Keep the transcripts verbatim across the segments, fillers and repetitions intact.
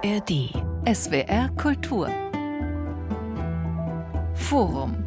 R D. S W R Kultur. Forum.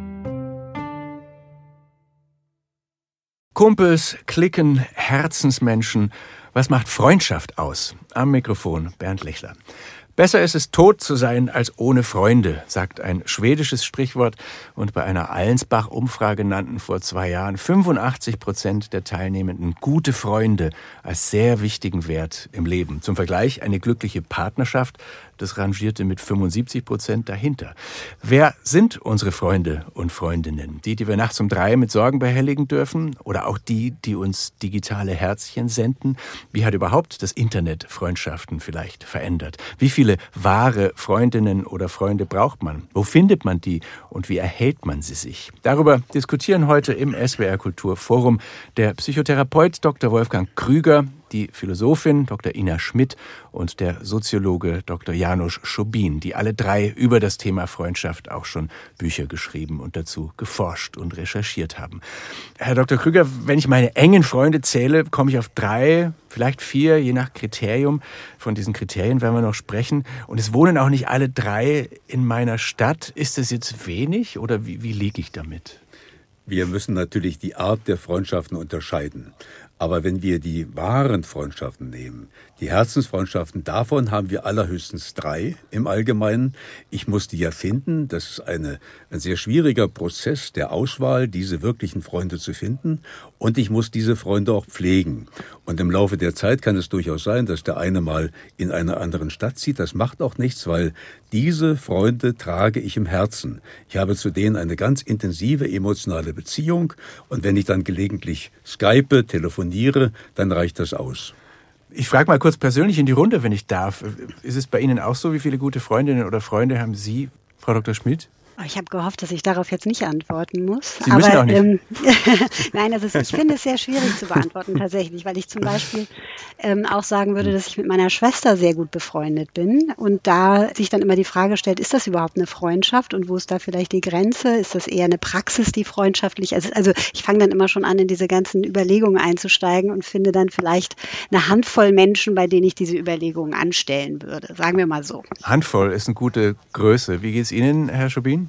Kumpels, Cliquen, Herzensmenschen. Was macht Freundschaft aus? Am Mikrofon Bernd Lechler. Besser ist es, tot zu sein als ohne Freunde, sagt ein schwedisches Sprichwort. Und bei einer Allensbach-Umfrage nannten vor zwei Jahren fünfundachtzig Prozent der Teilnehmenden gute Freunde als sehr wichtigen Wert im Leben. Zum Vergleich, eine glückliche Partnerschaft, das rangierte mit fünfundsiebzig Prozent dahinter. Wer sind unsere Freunde und Freundinnen? Die, die wir nachts um drei mit Sorgen behelligen dürfen? Oder auch die, die uns digitale Herzchen senden? Wie hat überhaupt das Internet Freundschaften vielleicht verändert? Wie viele wahre Freundinnen oder Freunde braucht man? Wo findet man die und wie erhält man sie sich? Darüber diskutieren heute im S W R Kulturforum der Psychotherapeut Doktor Wolfgang Krüger, die Philosophin Doktor Ina Schmidt und der Soziologe Doktor János Schobin, die alle drei über das Thema Freundschaft auch schon Bücher geschrieben und dazu geforscht und recherchiert haben. Herr Doktor Krüger, wenn ich meine engen Freunde zähle, komme ich auf drei, vielleicht vier, je nach Kriterium. Von diesen Kriterien werden wir noch sprechen. Und es wohnen auch nicht alle drei in meiner Stadt. Ist das jetzt wenig oder wie, wie liege ich damit? Wir müssen natürlich die Art der Freundschaften unterscheiden. Aber wenn wir die wahren Freundschaften nehmen, die Herzensfreundschaften, davon haben wir allerhöchstens drei im Allgemeinen. Ich muss die ja finden. Das ist eine, ein sehr schwieriger Prozess der Auswahl, diese wirklichen Freunde zu finden. Und ich muss diese Freunde auch pflegen. Und im Laufe der Zeit kann es durchaus sein, dass der eine mal in einer anderen Stadt zieht. Das macht auch nichts, weil diese Freunde trage ich im Herzen. Ich habe zu denen eine ganz intensive emotionale Beziehung. Und wenn ich dann gelegentlich skype, telefoniere, dann reicht das aus. Ich frage mal kurz persönlich in die Runde, wenn ich darf. Ist es bei Ihnen auch so? Wie viele gute Freundinnen oder Freunde haben Sie, Frau Doktor Schmidt? Ich habe gehofft, dass ich darauf jetzt nicht antworten muss. Sie müssen aber, auch nicht. Ähm, Nein, also ich finde es sehr schwierig zu beantworten tatsächlich, weil ich zum Beispiel ähm, auch sagen würde, dass ich mit meiner Schwester sehr gut befreundet bin und da sich dann immer die Frage stellt, ist das überhaupt eine Freundschaft und wo ist da vielleicht die Grenze? Ist das eher eine Praxis, die freundschaftlich ist? Also ich fange dann immer schon an, in diese ganzen Überlegungen einzusteigen und finde dann vielleicht eine Handvoll Menschen, bei denen ich diese Überlegungen anstellen würde. Sagen wir mal so. Handvoll ist eine gute Größe. Wie geht es Ihnen, Herr Schobin?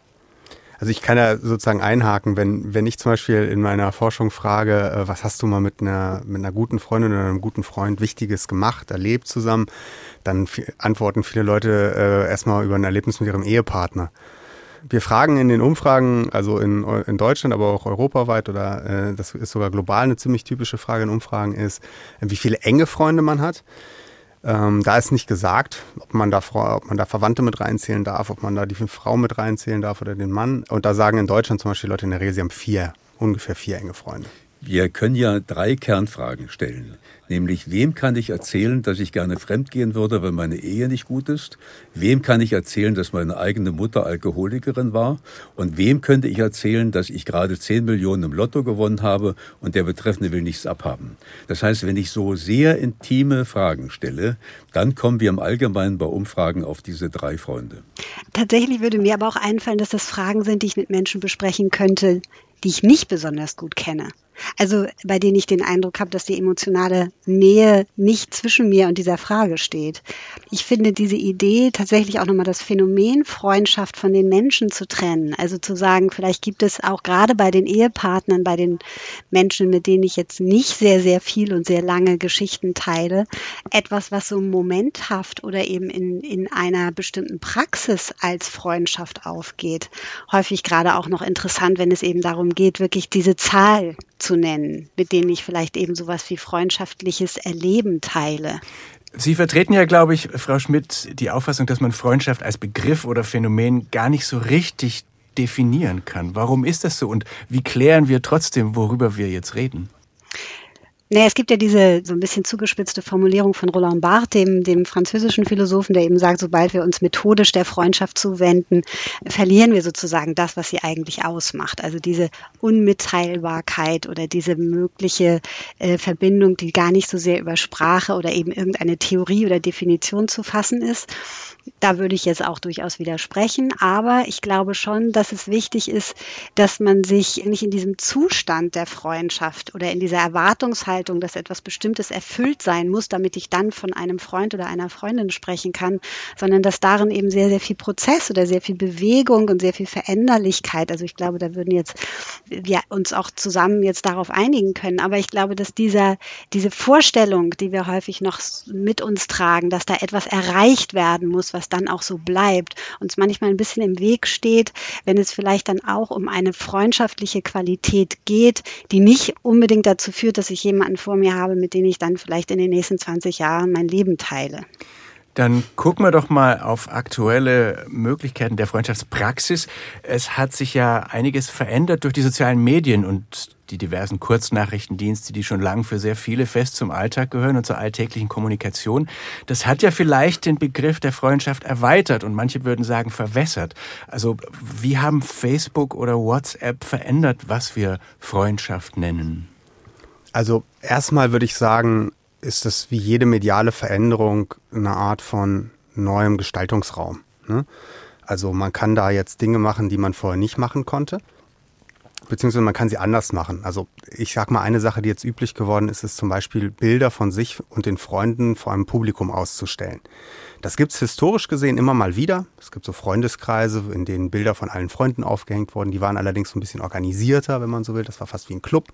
Also ich kann ja sozusagen einhaken, wenn, wenn ich zum Beispiel in meiner Forschung frage, äh, was hast du mal mit einer, mit einer guten Freundin oder einem guten Freund Wichtiges gemacht, erlebt zusammen, dann f- antworten viele Leute äh, erstmal über ein Erlebnis mit ihrem Ehepartner. Wir fragen in den Umfragen, also in, in Deutschland, aber auch europaweit oder äh, das ist sogar global eine ziemlich typische Frage in Umfragen ist, wie viele enge Freunde man hat. Ähm, da ist nicht gesagt, ob man, da, ob man da Verwandte mit reinzählen darf, ob man da die Frau mit reinzählen darf oder den Mann. Und da sagen in Deutschland zum Beispiel Leute in der Regel, sie haben vier, ungefähr vier enge Freunde. Wir können ja drei Kernfragen stellen. Nämlich, wem kann ich erzählen, dass ich gerne fremdgehen würde, weil meine Ehe nicht gut ist? Wem kann ich erzählen, dass meine eigene Mutter Alkoholikerin war? Und wem könnte ich erzählen, dass ich gerade zehn Millionen im Lotto gewonnen habe und der Betreffende will nichts abhaben? Das heißt, wenn ich so sehr intime Fragen stelle, dann kommen wir im Allgemeinen bei Umfragen auf diese drei Freunde. Tatsächlich würde mir aber auch einfallen, dass das Fragen sind, die ich mit Menschen besprechen könnte, die ich nicht besonders gut kenne. Also bei denen ich den Eindruck habe, dass die emotionale Nähe nicht zwischen mir und dieser Frage steht. Ich finde diese Idee, tatsächlich auch nochmal das Phänomen Freundschaft von den Menschen zu trennen. Also zu sagen, vielleicht gibt es auch gerade bei den Ehepartnern, bei den Menschen, mit denen ich jetzt nicht sehr, sehr viel und sehr lange Geschichten teile, etwas, was so momenthaft oder eben in, in einer bestimmten Praxis als Freundschaft aufgeht. Häufig gerade auch noch interessant, wenn es eben darum geht, wirklich diese Zahl zu nennen, mit denen ich vielleicht eben sowas wie freundschaftliches Erleben teile. Sie vertreten ja, glaube ich, Frau Schmidt, die Auffassung, dass man Freundschaft als Begriff oder Phänomen gar nicht so richtig definieren kann. Warum ist das so und wie klären wir trotzdem, worüber wir jetzt reden? Naja, es gibt ja diese so ein bisschen zugespitzte Formulierung von Roland Barthes, dem, dem französischen Philosophen, der eben sagt, sobald wir uns methodisch der Freundschaft zuwenden, verlieren wir sozusagen das, was sie eigentlich ausmacht. Also diese Unmitteilbarkeit oder diese mögliche äh, Verbindung, die gar nicht so sehr über Sprache oder eben irgendeine Theorie oder Definition zu fassen ist. Da würde ich jetzt auch durchaus widersprechen, aber ich glaube schon, dass es wichtig ist, dass man sich nicht in diesem Zustand der Freundschaft oder in dieser Erwartungshaltung Erwartungshaltung, dass etwas Bestimmtes erfüllt sein muss, damit ich dann von einem Freund oder einer Freundin sprechen kann, sondern dass darin eben sehr, sehr viel Prozess oder sehr viel Bewegung und sehr viel Veränderlichkeit, also ich glaube, da würden jetzt wir uns auch zusammen jetzt darauf einigen können, aber ich glaube, dass dieser, diese Vorstellung, die wir häufig noch mit uns tragen, dass da etwas erreicht werden muss, was dann auch so bleibt, uns manchmal ein bisschen im Weg steht, wenn es vielleicht dann auch um eine freundschaftliche Qualität geht, die nicht unbedingt dazu führt, dass ich jemanden vor mir habe, mit dem ich dann vielleicht in den nächsten zwanzig Jahren mein Leben teile. Dann gucken wir doch mal auf aktuelle Möglichkeiten der Freundschaftspraxis. Es hat sich ja einiges verändert durch die sozialen Medien und die diversen Kurznachrichtendienste, die schon lange für sehr viele fest zum Alltag gehören und zur alltäglichen Kommunikation. Das hat ja vielleicht den Begriff der Freundschaft erweitert und manche würden sagen verwässert. Also wie haben Facebook oder WhatsApp verändert, was wir Freundschaft nennen? Also erstmal würde ich sagen, ist das wie jede mediale Veränderung eine Art von neuem Gestaltungsraum, ne? Also man kann da jetzt Dinge machen, die man vorher nicht machen konnte, beziehungsweise man kann sie anders machen. Also ich sag mal, eine Sache, die jetzt üblich geworden ist, ist zum Beispiel Bilder von sich und den Freunden vor einem Publikum auszustellen. Das gibt's historisch gesehen immer mal wieder. Es gibt so Freundeskreise, in denen Bilder von allen Freunden aufgehängt wurden. Die waren allerdings so ein bisschen organisierter, wenn man so will. Das war fast wie ein Club.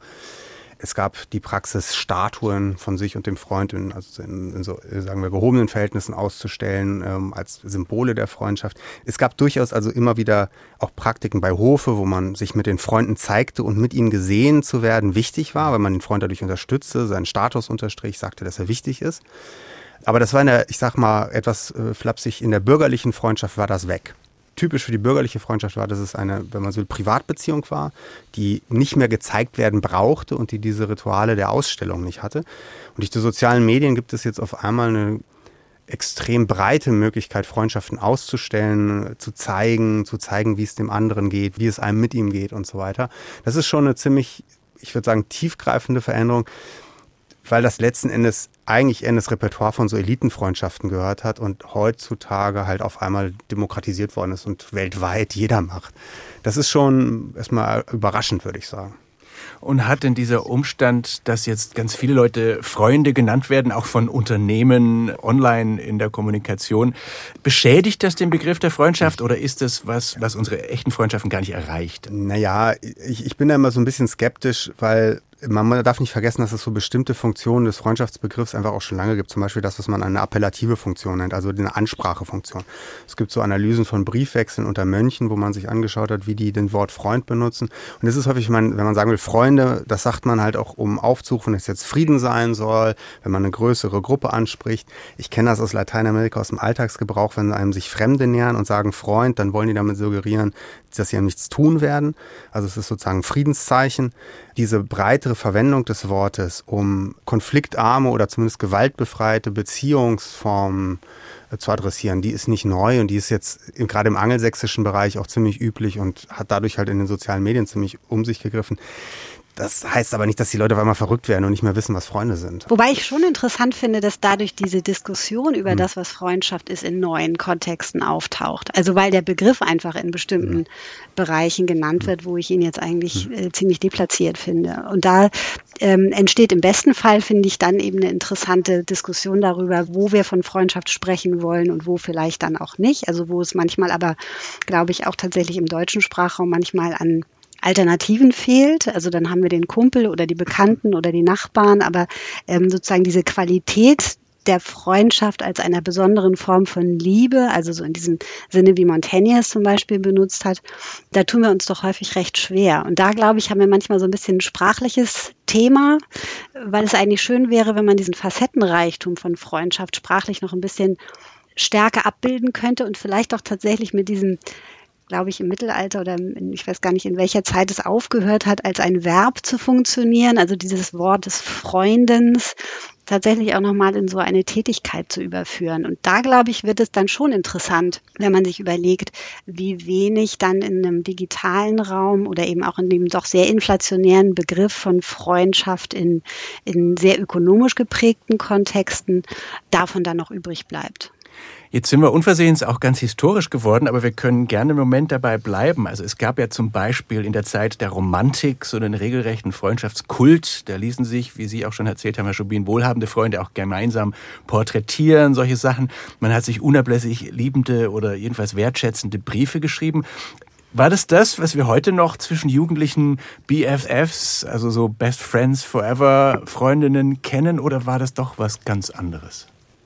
Es gab die Praxis, Statuen von sich und dem Freund in, also in, in so, sagen wir, gehobenen Verhältnissen auszustellen, ähm, als Symbole der Freundschaft. Es gab durchaus also immer wieder auch Praktiken bei Hofe, wo man sich mit den Freunden zeigte und mit ihnen gesehen zu werden wichtig war, weil man den Freund dadurch unterstützte, seinen Status unterstrich, sagte, dass er wichtig ist. Aber das war in der, ich sag mal, etwas äh, flapsig, in der bürgerlichen Freundschaft war das weg. Typisch für die bürgerliche Freundschaft war, dass es eine, wenn man so will, Privatbeziehung war, die nicht mehr gezeigt werden brauchte und die diese Rituale der Ausstellung nicht hatte. Und durch die sozialen Medien gibt es jetzt auf einmal eine extrem breite Möglichkeit, Freundschaften auszustellen, zu zeigen, zu zeigen, wie es dem anderen geht, wie es einem mit ihm geht und so weiter. Das ist schon eine ziemlich, ich würde sagen, tiefgreifende Veränderung, weil das letzten Endes eigentlich eher in das Repertoire von so Elitenfreundschaften gehört hat und heutzutage halt auf einmal demokratisiert worden ist und weltweit jeder macht. Das ist schon erstmal überraschend, würde ich sagen. Und hat denn dieser Umstand, dass jetzt ganz viele Leute Freunde genannt werden, auch von Unternehmen online in der Kommunikation, beschädigt das den Begriff der Freundschaft oder ist das was, was unsere echten Freundschaften gar nicht erreicht? Naja, ich, ich bin da immer so ein bisschen skeptisch, weil man darf nicht vergessen, dass es so bestimmte Funktionen des Freundschaftsbegriffs einfach auch schon lange gibt. Zum Beispiel das, was man eine appellative Funktion nennt, also eine Ansprachefunktion. Es gibt so Analysen von Briefwechseln unter Mönchen, wo man sich angeschaut hat, wie die den Wort Freund benutzen. Und das ist häufig, wenn man sagen will, Freunde, das sagt man halt auch, um aufzurufen, dass jetzt Frieden sein soll, wenn man eine größere Gruppe anspricht. Ich kenne das aus Lateinamerika, aus dem Alltagsgebrauch, wenn einem sich Fremde nähern und sagen Freund, dann wollen die damit suggerieren, dass sie einem nichts tun werden. Also es ist sozusagen ein Friedenszeichen. Diese breitere Verwendung des Wortes, um konfliktarme oder zumindest gewaltbefreite Beziehungsformen äh, zu adressieren, die ist nicht neu und die ist jetzt gerade im angelsächsischen Bereich auch ziemlich üblich und hat dadurch halt in den sozialen Medien ziemlich um sich gegriffen. Das heißt aber nicht, dass die Leute auf einmal verrückt werden und nicht mehr wissen, was Freunde sind. Wobei ich schon interessant finde, dass dadurch diese Diskussion über hm. das, was Freundschaft ist, in neuen Kontexten auftaucht. Also weil der Begriff einfach in bestimmten hm. Bereichen genannt wird, wo ich ihn jetzt eigentlich hm. äh, ziemlich deplatziert finde. Und da ähm, entsteht im besten Fall, finde ich, dann eben eine interessante Diskussion darüber, wo wir von Freundschaft sprechen wollen und wo vielleicht dann auch nicht. Also wo es manchmal aber, glaube ich, auch tatsächlich im deutschen Sprachraum manchmal an Alternativen fehlt. Also dann haben wir den Kumpel oder die Bekannten oder die Nachbarn, aber ähm, sozusagen diese Qualität der Freundschaft als einer besonderen Form von Liebe, also so in diesem Sinne, wie Montaigne es zum Beispiel benutzt hat, da tun wir uns doch häufig recht schwer. Und da, glaube ich, haben wir manchmal so ein bisschen ein sprachliches Thema, weil es eigentlich schön wäre, wenn man diesen Facettenreichtum von Freundschaft sprachlich noch ein bisschen stärker abbilden könnte und vielleicht auch tatsächlich mit diesem, glaube ich, im Mittelalter oder in, ich weiß gar nicht, in welcher Zeit es aufgehört hat, als ein Verb zu funktionieren, also dieses Wort des Freundens tatsächlich auch nochmal in so eine Tätigkeit zu überführen. Und da, glaube ich, wird es dann schon interessant, wenn man sich überlegt, wie wenig dann in einem digitalen Raum oder eben auch in dem doch sehr inflationären Begriff von Freundschaft in, in sehr ökonomisch geprägten Kontexten davon dann noch übrig bleibt. Jetzt sind wir unversehens auch ganz historisch geworden, aber wir können gerne im Moment dabei bleiben. Also es gab ja zum Beispiel in der Zeit der Romantik so einen regelrechten Freundschaftskult. Da ließen sich, wie Sie auch schon erzählt haben, Herr Schubin, wohlhabende Freunde auch gemeinsam porträtieren, solche Sachen. Man hat sich unablässig liebende oder jedenfalls wertschätzende Briefe geschrieben. War das das, was wir heute noch zwischen jugendlichen B F Fs, also so Best Friends Forever Freundinnen kennen, oder war das doch was ganz anderes?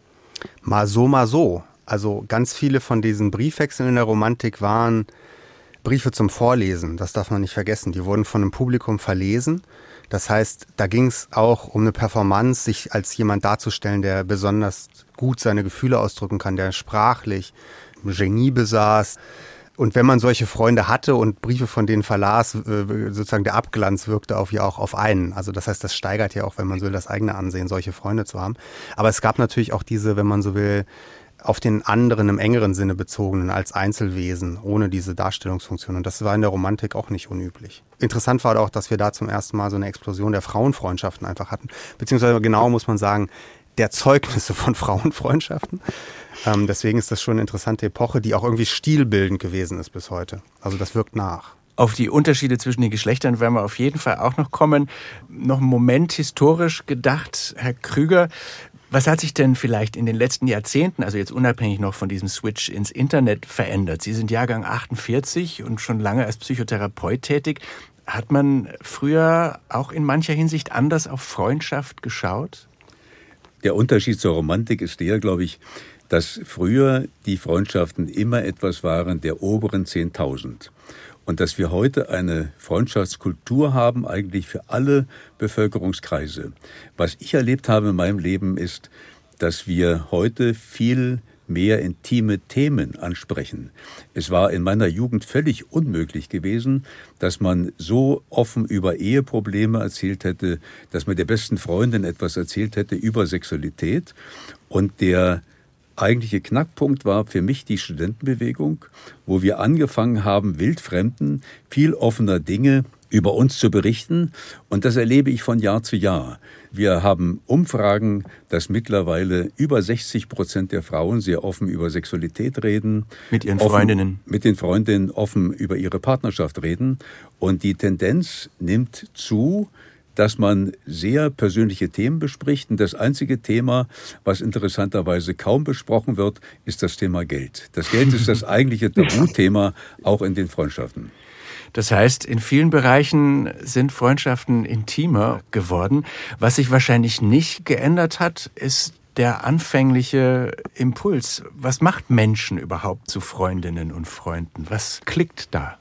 Mal so, mal so. Also ganz viele von diesen Briefwechseln in der Romantik waren Briefe zum Vorlesen. Das darf man nicht vergessen. Die wurden von einem Publikum verlesen. Das heißt, da ging es auch um eine Performance, sich als jemand darzustellen, der besonders gut seine Gefühle ausdrücken kann, der sprachlich Genie besaß. Und wenn man solche Freunde hatte und Briefe von denen verlas, sozusagen der Abglanz wirkte auf ja auch auf einen. Also das heißt, das steigert ja auch, wenn man so will, das eigene Ansehen, solche Freunde zu haben. Aber es gab natürlich auch diese, wenn man so will, auf den anderen im engeren Sinne bezogenen als Einzelwesen, ohne diese Darstellungsfunktion. Und das war in der Romantik auch nicht unüblich. Interessant war auch, dass wir da zum ersten Mal so eine Explosion der Frauenfreundschaften einfach hatten. Beziehungsweise genau muss man sagen, der Zeugnisse von Frauenfreundschaften. Ähm, deswegen ist das schon eine interessante Epoche, die auch irgendwie stilbildend gewesen ist bis heute. Also das wirkt nach. Auf die Unterschiede zwischen den Geschlechtern werden wir auf jeden Fall auch noch kommen. Noch einen Moment historisch gedacht, Herr Krüger. Was hat sich denn vielleicht in den letzten Jahrzehnten, also jetzt unabhängig noch von diesem Switch ins Internet, verändert? Sie sind Jahrgang achtundvierzig und schon lange als Psychotherapeut tätig. Hat man früher auch in mancher Hinsicht anders auf Freundschaft geschaut? Der Unterschied zur Romantik ist der, glaube ich, dass früher die Freundschaften immer etwas waren der oberen zehntausend. Und dass wir heute eine Freundschaftskultur haben, eigentlich für alle Bevölkerungskreise. Was ich erlebt habe in meinem Leben ist, dass wir heute viel mehr intime Themen ansprechen. Es war in meiner Jugend völlig unmöglich gewesen, dass man so offen über Eheprobleme erzählt hätte, dass man der besten Freundin etwas erzählt hätte über Sexualität. Und der eigentliche Knackpunkt war für mich die Studentenbewegung, wo wir angefangen haben, Wildfremden viel offener Dinge über uns zu berichten. Und das erlebe ich von Jahr zu Jahr. Wir haben Umfragen, dass mittlerweile über sechzig Prozent der Frauen sehr offen über Sexualität reden. Mit ihren offen, Freundinnen. Mit den Freundinnen offen über ihre Partnerschaft reden. Und die Tendenz nimmt zu, dass man sehr persönliche Themen bespricht. Und das einzige Thema, was interessanterweise kaum besprochen wird, ist das Thema Geld. Das Geld ist das eigentliche Tabuthema, auch in den Freundschaften. Das heißt, in vielen Bereichen sind Freundschaften intimer geworden. Was sich wahrscheinlich nicht geändert hat, ist der anfängliche Impuls. Was macht Menschen überhaupt zu Freundinnen und Freunden? Was klickt da?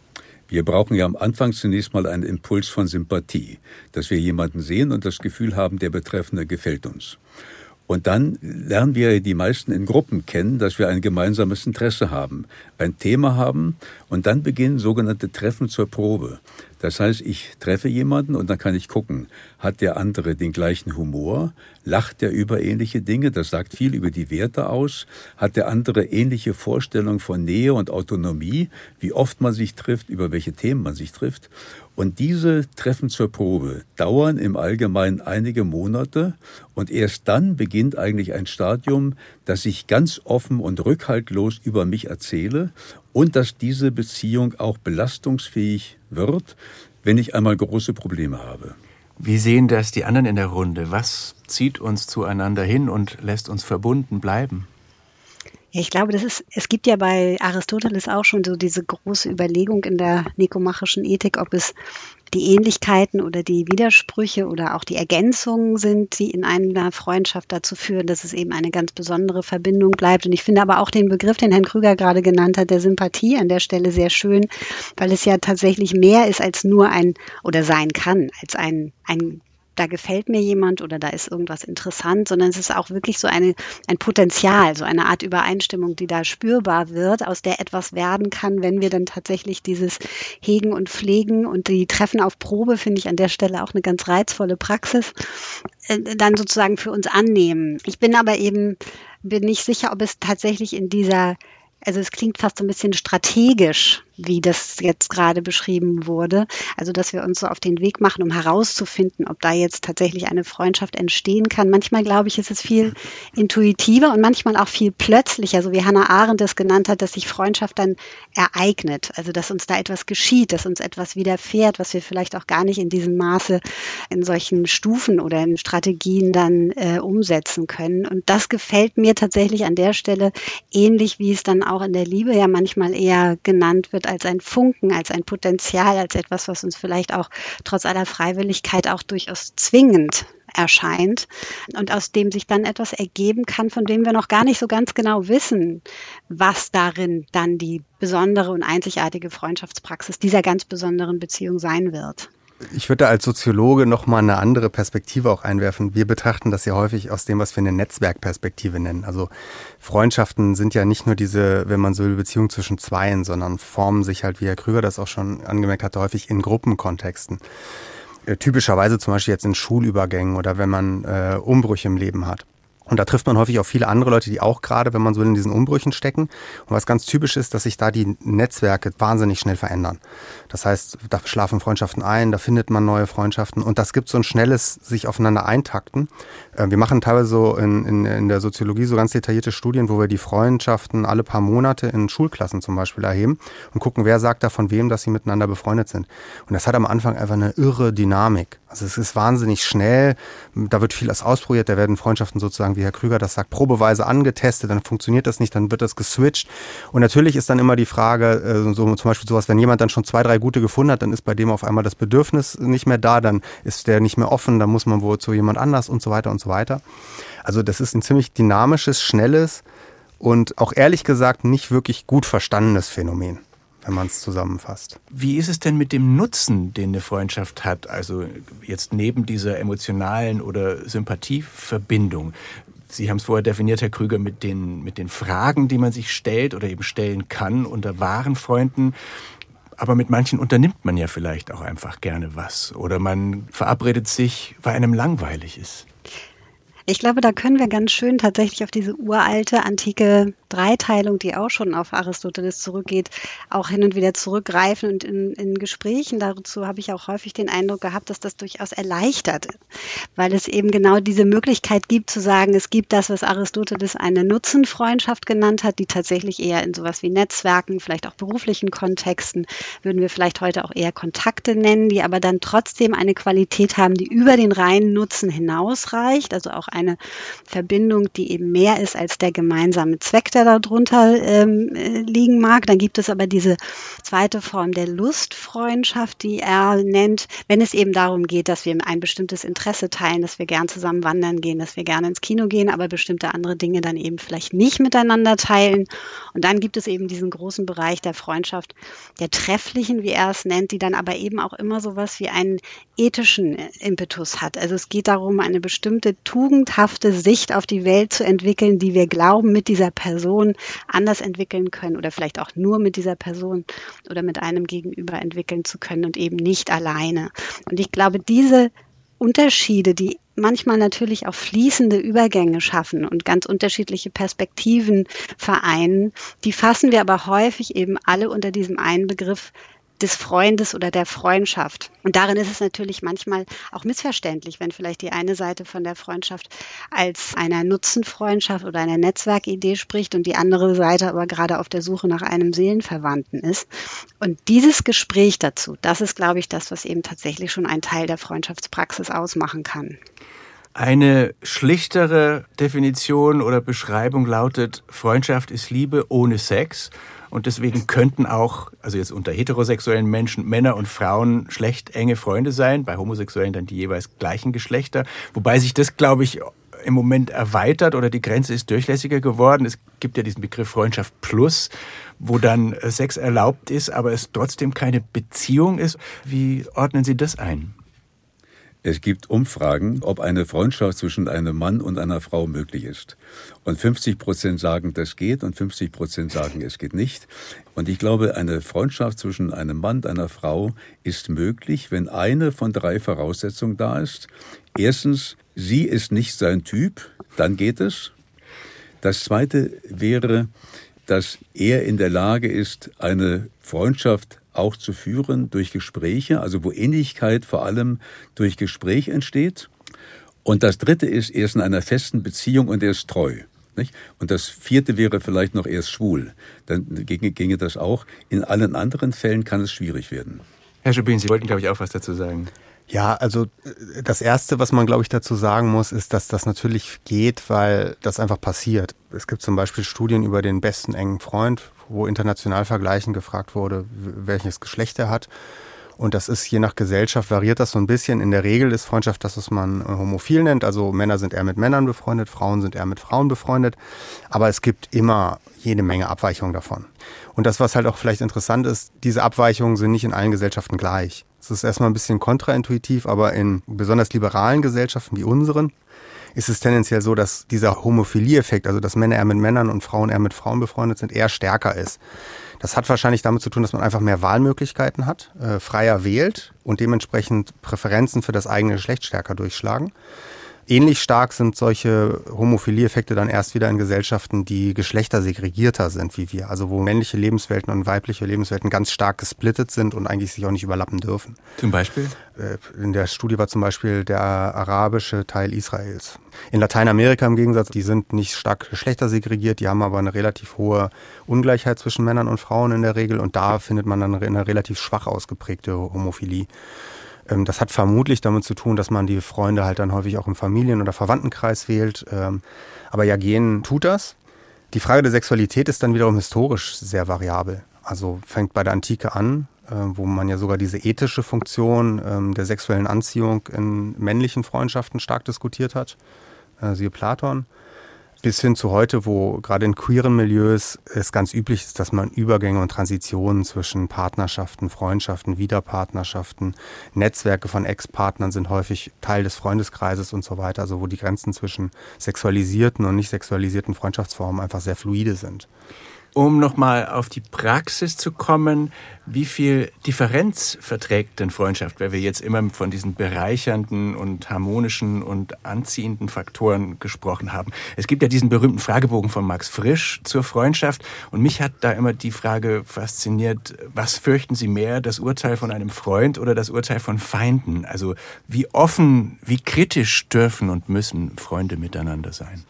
Wir brauchen ja am Anfang zunächst mal einen Impuls von Sympathie, dass wir jemanden sehen und das Gefühl haben, der Betreffende gefällt uns. Und dann lernen wir die meisten in Gruppen kennen, dass wir ein gemeinsames Interesse haben, ein Thema haben und dann beginnen sogenannte Treffen zur Probe. Das heißt, ich treffe jemanden und dann kann ich gucken, hat der andere den gleichen Humor, lacht der über ähnliche Dinge, das sagt viel über die Werte aus, hat der andere ähnliche Vorstellungen von Nähe und Autonomie, wie oft man sich trifft, über welche Themen man sich trifft. Und diese Treffen zur Probe dauern im Allgemeinen einige Monate und erst dann beginnt eigentlich ein Stadium, dass ich ganz offen und rückhaltlos über mich erzähle und dass diese Beziehung auch belastungsfähig wird, wenn ich einmal große Probleme habe. Wie sehen das die anderen in der Runde? Was zieht uns zueinander hin und lässt uns verbunden bleiben? Ja, ich glaube, das ist, es gibt ja bei Aristoteles auch schon so diese große Überlegung in der nikomachischen Ethik, ob es die Ähnlichkeiten oder die Widersprüche oder auch die Ergänzungen sind, die in einer Freundschaft dazu führen, dass es eben eine ganz besondere Verbindung bleibt. Und ich finde aber auch den Begriff, den Herrn Krüger gerade genannt hat, der Sympathie an der Stelle sehr schön, weil es ja tatsächlich mehr ist als nur ein, oder sein kann, als ein, ein da gefällt mir jemand oder da ist irgendwas interessant, sondern es ist auch wirklich so eine, ein Potenzial, so eine Art Übereinstimmung, die da spürbar wird, aus der etwas werden kann, wenn wir dann tatsächlich dieses Hegen und Pflegen und die Treffen auf Probe, finde ich an der Stelle auch eine ganz reizvolle Praxis, dann sozusagen für uns annehmen. Ich bin aber eben bin nicht sicher, ob es tatsächlich in dieser Also es klingt fast so ein bisschen strategisch, wie das jetzt gerade beschrieben wurde. Also dass wir uns so auf den Weg machen, um herauszufinden, ob da jetzt tatsächlich eine Freundschaft entstehen kann. Manchmal, glaube ich, ist es viel intuitiver und manchmal auch viel plötzlicher, so wie Hannah Arendt es genannt hat, dass sich Freundschaft dann ereignet. Also dass uns da etwas geschieht, dass uns etwas widerfährt, was wir vielleicht auch gar nicht in diesem Maße in solchen Stufen oder in Strategien dann äh, umsetzen können. Und das gefällt mir tatsächlich an der Stelle ähnlich, wie es dann auch in der Liebe ja manchmal eher genannt wird, als ein Funken, als ein Potenzial, als etwas, was uns vielleicht auch trotz aller Freiwilligkeit auch durchaus zwingend erscheint und aus dem sich dann etwas ergeben kann, von dem wir noch gar nicht so ganz genau wissen, was darin dann die besondere und einzigartige Freundschaftspraxis dieser ganz besonderen Beziehung sein wird. Ich würde als Soziologe nochmal eine andere Perspektive auch einwerfen. Wir betrachten das ja häufig aus dem, was wir eine Netzwerkperspektive nennen. Also Freundschaften sind ja nicht nur diese, wenn man so will, Beziehung zwischen Zweien, sondern formen sich halt, wie Herr Krüger das auch schon angemerkt hatte, häufig in Gruppenkontexten. Äh, typischerweise zum Beispiel jetzt in Schulübergängen oder wenn man äh, Umbrüche im Leben hat. Und da trifft man häufig auch viele andere Leute, die auch gerade, wenn man so will, in diesen Umbrüchen stecken. Und was ganz typisch ist, dass sich da die Netzwerke wahnsinnig schnell verändern. Das heißt, da schlafen Freundschaften ein, da findet man neue Freundschaften. Und das gibt so ein schnelles sich aufeinander eintakten. Wir machen teilweise so in, in, in der Soziologie so ganz detaillierte Studien, wo wir die Freundschaften alle paar Monate in Schulklassen zum Beispiel erheben und gucken, wer sagt da von wem, dass sie miteinander befreundet sind. Und das hat am Anfang einfach eine irre Dynamik. Also es ist wahnsinnig schnell, da wird vieles ausprobiert, da werden Freundschaften sozusagen, wie Herr Krüger das sagt, probeweise angetestet, dann funktioniert das nicht, dann wird das geswitcht. Und natürlich ist dann immer die Frage, so zum Beispiel sowas, wenn jemand dann schon zwei, drei gute gefunden hat, dann ist bei dem auf einmal das Bedürfnis nicht mehr da, dann ist der nicht mehr offen, dann muss man wohl zu jemand anders und so weiter und so weiter. Also das ist ein ziemlich dynamisches, schnelles und auch ehrlich gesagt nicht wirklich gut verstandenes Phänomen, wenn man es zusammenfasst. Wie ist es denn mit dem Nutzen, den eine Freundschaft hat? Also jetzt neben dieser emotionalen oder Sympathieverbindung. Sie haben es vorher definiert, Herr Krüger, mit den, mit den Fragen, die man sich stellt oder eben stellen kann unter wahren Freunden. Aber mit manchen unternimmt man ja vielleicht auch einfach gerne was. Oder man verabredet sich, weil einem langweilig ist. Ich glaube, da können wir ganz schön tatsächlich auf diese uralte, antike Dreiteilung, die auch schon auf Aristoteles zurückgeht, auch hin und wieder zurückgreifen. Und in, in Gesprächen dazu habe ich auch häufig den Eindruck gehabt, dass das durchaus erleichtert, weil es eben genau diese Möglichkeit gibt zu sagen, es gibt das, was Aristoteles eine Nutzenfreundschaft genannt hat, die tatsächlich eher in sowas wie Netzwerken, vielleicht auch beruflichen Kontexten, würden wir vielleicht heute auch eher Kontakte nennen, die aber dann trotzdem eine Qualität haben, die über den reinen Nutzen hinausreicht, also auch eine Verbindung, die eben mehr ist als der gemeinsame Zweck, der darunter ähm, liegen mag. Dann gibt es aber diese zweite Form der Lustfreundschaft, die er nennt, wenn es eben darum geht, dass wir ein bestimmtes Interesse teilen, dass wir gern zusammen wandern gehen, dass wir gerne ins Kino gehen, aber bestimmte andere Dinge dann eben vielleicht nicht miteinander teilen. Und dann gibt es eben diesen großen Bereich der Freundschaft, der Trefflichen, wie er es nennt, die dann aber eben auch immer sowas wie einen ethischen Impetus hat. Also es geht darum, eine bestimmte tugendhafte Sicht auf die Welt zu entwickeln, die wir glauben, mit dieser Person anders entwickeln können oder vielleicht auch nur mit dieser Person oder mit einem Gegenüber entwickeln zu können und eben nicht alleine. Und ich glaube, diese Unterschiede, die manchmal natürlich auch fließende Übergänge schaffen und ganz unterschiedliche Perspektiven vereinen, die fassen wir aber häufig eben alle unter diesem einen Begriff des Freundes oder der Freundschaft. Und darin ist es natürlich manchmal auch missverständlich, wenn vielleicht die eine Seite von der Freundschaft als einer Nutzenfreundschaft oder einer Netzwerkidee spricht und die andere Seite aber gerade auf der Suche nach einem Seelenverwandten ist. Und dieses Gespräch dazu, das ist, glaube ich, das, was eben tatsächlich schon ein Teil der Freundschaftspraxis ausmachen kann. Eine schlichtere Definition oder Beschreibung lautet, Freundschaft ist Liebe ohne Sex. Und deswegen könnten auch, also jetzt unter heterosexuellen Menschen, Männer und Frauen schlecht enge Freunde sein, bei Homosexuellen dann die jeweils gleichen Geschlechter. Wobei sich das, glaube ich, im Moment erweitert oder die Grenze ist durchlässiger geworden. Es gibt ja diesen Begriff Freundschaft plus, wo dann Sex erlaubt ist, aber es trotzdem keine Beziehung ist. Wie ordnen Sie das ein? Es gibt Umfragen, ob eine Freundschaft zwischen einem Mann und einer Frau möglich ist. Und fünfzig Prozent sagen, das geht und fünfzig Prozent sagen, es geht nicht. Und ich glaube, eine Freundschaft zwischen einem Mann und einer Frau ist möglich, wenn eine von drei Voraussetzungen da ist. Erstens, sie ist nicht sein Typ, dann geht es. Das Zweite wäre, dass er in der Lage ist, eine Freundschaft auch zu führen durch Gespräche, also wo Ähnlichkeit vor allem durch Gespräch entsteht. Und das Dritte ist, er ist in einer festen Beziehung und er ist treu. Nicht? Und das Vierte wäre vielleicht noch, er ist schwul. Dann ginge, ginge das auch. In allen anderen Fällen kann es schwierig werden. Herr Schubin, Sie wollten, glaube ich, auch was dazu sagen. Ja, also das Erste, was man, glaube ich, dazu sagen muss, ist, dass das natürlich geht, weil das einfach passiert. Es gibt zum Beispiel Studien über den besten engen Freund, wo international vergleichend gefragt wurde, welches Geschlecht er hat. Und das ist je nach Gesellschaft, variiert das so ein bisschen. In der Regel ist Freundschaft das, was man homophil nennt. Also Männer sind eher mit Männern befreundet, Frauen sind eher mit Frauen befreundet. Aber es gibt immer jede Menge Abweichungen davon. Und das, was halt auch vielleicht interessant ist, diese Abweichungen sind nicht in allen Gesellschaften gleich. Es ist erstmal ein bisschen kontraintuitiv, aber in besonders liberalen Gesellschaften wie unseren ist es tendenziell so, dass dieser Homophilie-Effekt, also dass Männer eher mit Männern und Frauen eher mit Frauen befreundet sind, eher stärker ist. Das hat wahrscheinlich damit zu tun, dass man einfach mehr Wahlmöglichkeiten hat, äh, freier wählt und dementsprechend Präferenzen für das eigene Geschlecht stärker durchschlagen. Ähnlich stark sind solche Homophilie-Effekte dann erst wieder in Gesellschaften, die geschlechtersegregierter sind wie wir. Also wo männliche Lebenswelten und weibliche Lebenswelten ganz stark gesplittet sind und eigentlich sich auch nicht überlappen dürfen. Zum Beispiel? In der Studie war zum Beispiel der arabische Teil Israels. In Lateinamerika im Gegensatz, die sind nicht stark geschlechtersegregiert, die haben aber eine relativ hohe Ungleichheit zwischen Männern und Frauen in der Regel und da findet man dann eine relativ schwach ausgeprägte Homophilie. Das hat vermutlich damit zu tun, dass man die Freunde halt dann häufig auch im Familien- oder Verwandtenkreis wählt. Aber ja, gehen tut das. Die Frage der Sexualität ist dann wiederum historisch sehr variabel. Also fängt bei der Antike an, wo man ja sogar diese ethische Funktion der sexuellen Anziehung in männlichen Freundschaften stark diskutiert hat. Siehe Platon. Bis hin zu heute, wo gerade in queeren Milieus es ganz üblich ist, dass man Übergänge und Transitionen zwischen Partnerschaften, Freundschaften, Wiederpartnerschaften, Netzwerke von Ex-Partnern sind häufig Teil des Freundeskreises und so weiter, also wo die Grenzen zwischen sexualisierten und nicht sexualisierten Freundschaftsformen einfach sehr fluide sind. Um nochmal auf die Praxis zu kommen, wie viel Differenz verträgt denn Freundschaft, weil wir jetzt immer von diesen bereichernden und harmonischen und anziehenden Faktoren gesprochen haben. Es gibt ja diesen berühmten Fragebogen von Max Frisch zur Freundschaft und mich hat da immer die Frage fasziniert, was fürchten Sie mehr, das Urteil von einem Freund oder das Urteil von Feinden? Also wie offen, wie kritisch dürfen und müssen Freunde miteinander sein?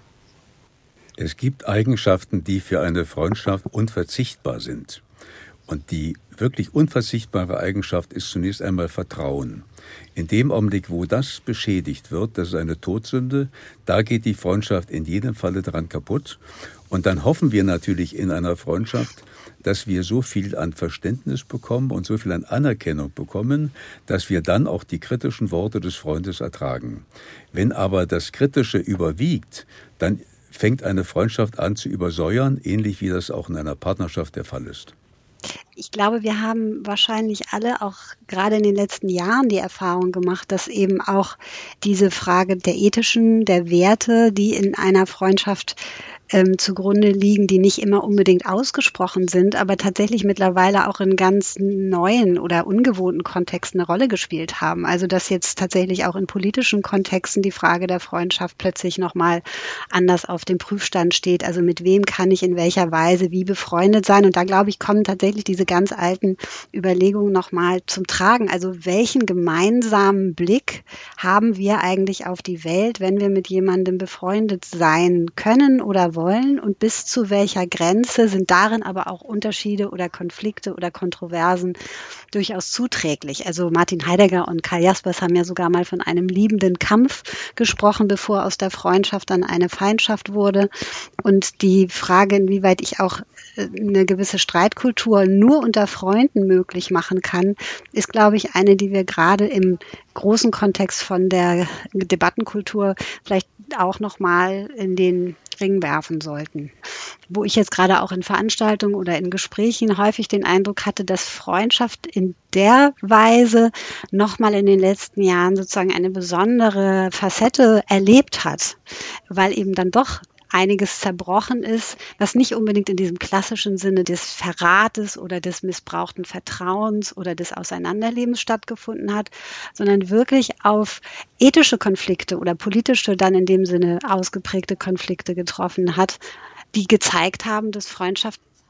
Es gibt Eigenschaften, die für eine Freundschaft unverzichtbar sind. Und die wirklich unverzichtbare Eigenschaft ist zunächst einmal Vertrauen. In dem Augenblick, wo das beschädigt wird, das ist eine Todsünde, da geht die Freundschaft in jedem Falle dran kaputt. Und dann hoffen wir natürlich in einer Freundschaft, dass wir so viel an Verständnis bekommen und so viel an Anerkennung bekommen, dass wir dann auch die kritischen Worte des Freundes ertragen. Wenn aber das Kritische überwiegt, dann fängt eine Freundschaft an zu übersäuern, ähnlich wie das auch in einer Partnerschaft der Fall ist. Ich glaube, wir haben wahrscheinlich alle auch gerade in den letzten Jahren die Erfahrung gemacht, dass eben auch diese Frage der ethischen, der Werte, die in einer Freundschaft ähm, zugrunde liegen, die nicht immer unbedingt ausgesprochen sind, aber tatsächlich mittlerweile auch in ganz neuen oder ungewohnten Kontexten eine Rolle gespielt haben. Also dass jetzt tatsächlich auch in politischen Kontexten die Frage der Freundschaft plötzlich nochmal anders auf dem Prüfstand steht. Also mit wem kann ich in welcher Weise wie befreundet sein? Und da, glaube ich, kommen tatsächlich diese ganz alten Überlegungen nochmal zum Tragen. Also welchen gemeinsamen Blick haben wir eigentlich auf die Welt, wenn wir mit jemandem befreundet sein können oder wollen und bis zu welcher Grenze sind darin aber auch Unterschiede oder Konflikte oder Kontroversen durchaus zuträglich. Also Martin Heidegger und Karl Jaspers haben ja sogar mal von einem liebenden Kampf gesprochen, bevor aus der Freundschaft dann eine Feindschaft wurde. Und die Frage, inwieweit ich auch eine gewisse Streitkultur nur unter Freunden möglich machen kann, ist, glaube ich, eine, die wir gerade im großen Kontext von der Debattenkultur vielleicht auch nochmal in den Ring werfen sollten. Wo ich jetzt gerade auch in Veranstaltungen oder in Gesprächen häufig den Eindruck hatte, dass Freundschaft in der Weise nochmal in den letzten Jahren sozusagen eine besondere Facette erlebt hat, weil eben dann doch einiges zerbrochen ist, was nicht unbedingt in diesem klassischen Sinne des Verrates oder des missbrauchten Vertrauens oder des Auseinanderlebens stattgefunden hat, sondern wirklich auf ethische Konflikte oder politische dann in dem Sinne ausgeprägte Konflikte getroffen hat, die gezeigt haben, dass Freundschaft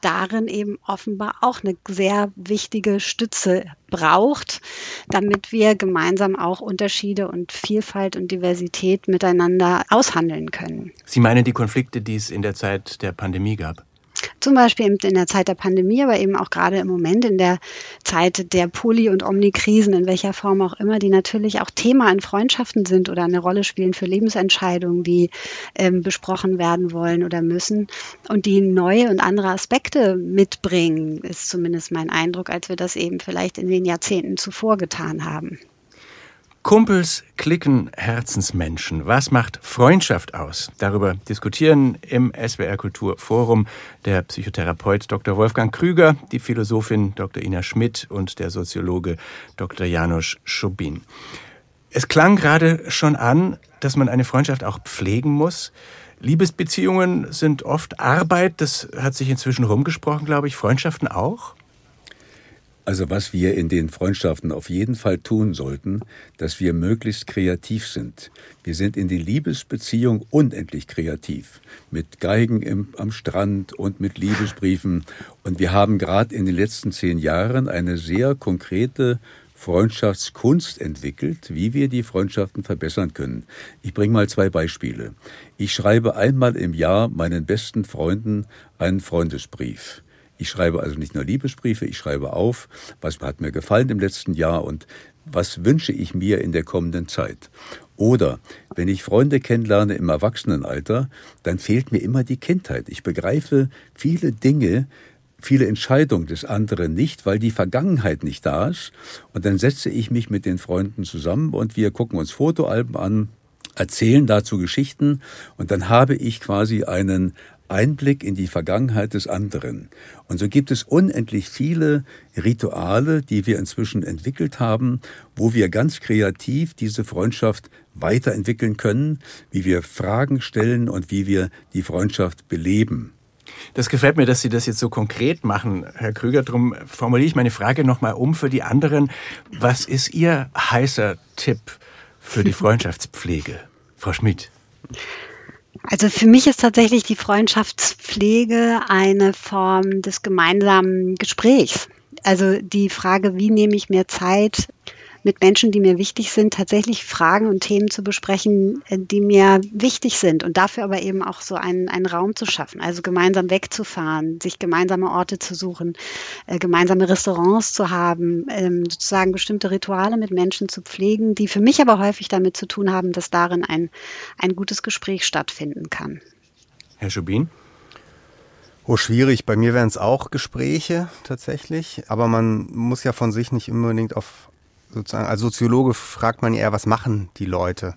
darin eben offenbar auch eine sehr wichtige Stütze braucht, damit wir gemeinsam auch Unterschiede und Vielfalt und Diversität miteinander aushandeln können. Sie meinen die Konflikte, die es in der Zeit der Pandemie gab? Zum Beispiel in der Zeit der Pandemie, aber eben auch gerade im Moment in der Zeit der Poly- und Omnikrisen, in welcher Form auch immer, die natürlich auch Thema in Freundschaften sind oder eine Rolle spielen für Lebensentscheidungen, die ähm, besprochen werden wollen oder müssen und die neue und andere Aspekte mitbringen, ist zumindest mein Eindruck, als wir das eben vielleicht in den Jahrzehnten zuvor getan haben. Kumpels, Cliquen, Herzensmenschen. Was macht Freundschaft aus? Darüber diskutieren im S W R Kultur Forum der Psychotherapeut Doktor Wolfgang Krüger, die Philosophin Doktor Ina Schmidt und der Soziologe Doktor János Schubin. Es klang gerade schon an, dass man eine Freundschaft auch pflegen muss. Liebesbeziehungen sind oft Arbeit, das hat sich inzwischen rumgesprochen, glaube ich. Freundschaften auch? Also was wir in den Freundschaften auf jeden Fall tun sollten, dass wir möglichst kreativ sind. Wir sind in den Liebesbeziehungen unendlich kreativ. Mit Geigen im, am Strand und mit Liebesbriefen. Und wir haben gerade in den letzten zehn Jahren eine sehr konkrete Freundschaftskunst entwickelt, wie wir die Freundschaften verbessern können. Ich bringe mal zwei Beispiele. Ich schreibe einmal im Jahr meinen besten Freunden einen Freundesbrief. Ich schreibe also nicht nur Liebesbriefe, ich schreibe auf, was hat mir gefallen im letzten Jahr und was wünsche ich mir in der kommenden Zeit. Oder wenn ich Freunde kennenlerne im Erwachsenenalter, dann fehlt mir immer die Kindheit. Ich begreife viele Dinge, viele Entscheidungen des anderen nicht, weil die Vergangenheit nicht da ist. Und dann setze ich mich mit den Freunden zusammen und wir gucken uns Fotoalben an, erzählen dazu Geschichten und dann habe ich quasi einen Einblick in die Vergangenheit des anderen. Und so gibt es unendlich viele Rituale, die wir inzwischen entwickelt haben, wo wir ganz kreativ diese Freundschaft weiterentwickeln können, wie wir Fragen stellen und wie wir die Freundschaft beleben. Das gefällt mir, dass Sie das jetzt so konkret machen, Herr Krüger. Darum formuliere ich meine Frage nochmal um für die anderen. Was ist Ihr heißer Tipp für die Freundschaftspflege? Frau Schmidt. Also für mich ist tatsächlich die Freundschaftspflege eine Form des gemeinsamen Gesprächs. Also die Frage, wie nehme ich mir Zeit, mit Menschen, die mir wichtig sind, tatsächlich Fragen und Themen zu besprechen, die mir wichtig sind und dafür aber eben auch so einen, einen Raum zu schaffen, also gemeinsam wegzufahren, sich gemeinsame Orte zu suchen, äh, gemeinsame Restaurants zu haben, ähm, sozusagen bestimmte Rituale mit Menschen zu pflegen, die für mich aber häufig damit zu tun haben, dass darin ein, ein gutes Gespräch stattfinden kann. Herr Schubin? Oh, schwierig. Bei mir wären es auch Gespräche tatsächlich, aber man muss ja von sich nicht unbedingt auf sozusagen, als Soziologe fragt man eher, was machen die Leute?